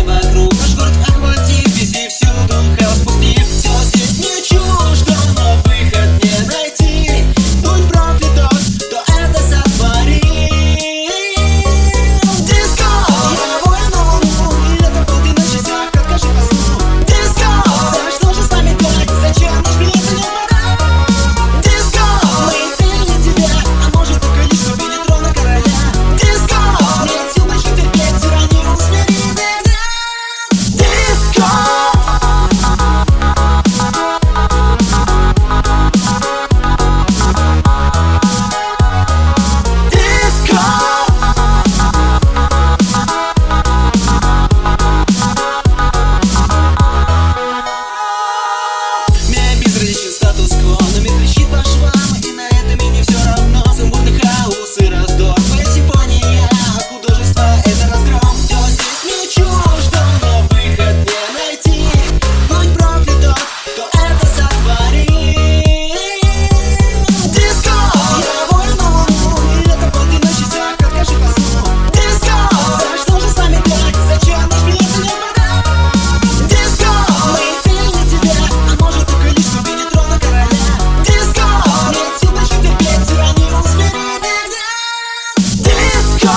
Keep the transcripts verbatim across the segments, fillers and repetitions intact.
все вокруг. Наш город охватив, везде всюду хаос пустив. Все здесь не чуждо, но выход не найти. Будь проклят тот, кто это сотворил. Диско! Я воин на луну, и это полночи тяг, откажи по сну. Диско! За что же с нами так? Зачем наш билет не продал? Диско! Мы ценили тебя, а может только лишь ступени трона короля. Диско! Нет сил больше терпеть тиранию, смирить нельзя. Диско! Мне безразличен статус-кво, но мир трещит по швам, и на этом мне не все равно. Сумбурный хаос и раздор, твоя симфония, художество — это разгром. Все здесь не чуждо, но выход не найти. Будь проклят тот, кто это сотворил. Диско! Я воин на луну, и это полночи тяг, откажи по сну. Диско! За что же с нами так? Зачем наш билет не продал? Диско! Мы ценили тебя, а может только лишь ступени трона короля. Диско! Нет сил больше терпеть тиранию, смирить нельзя. Диско!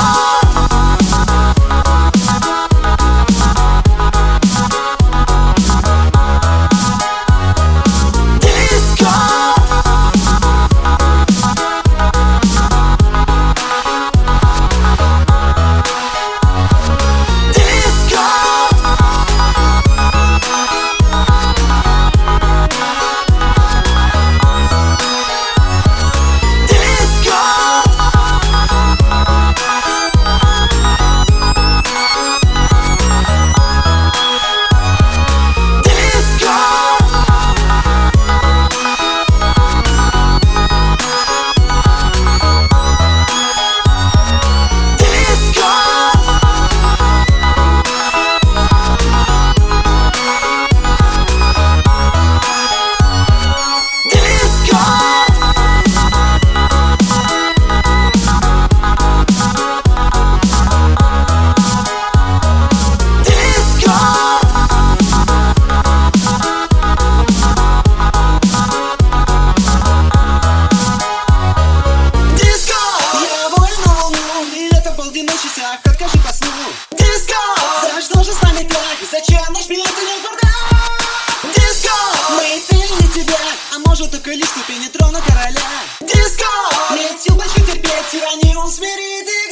Полночи тяг, откажи по сну. Диско! За что же с нами так? Зачем наш билет не продал? Диско! Мы ценили тебя, а может только лишь ступени трона короля. Диско! Нет сил больше терпеть тиранию, смирить.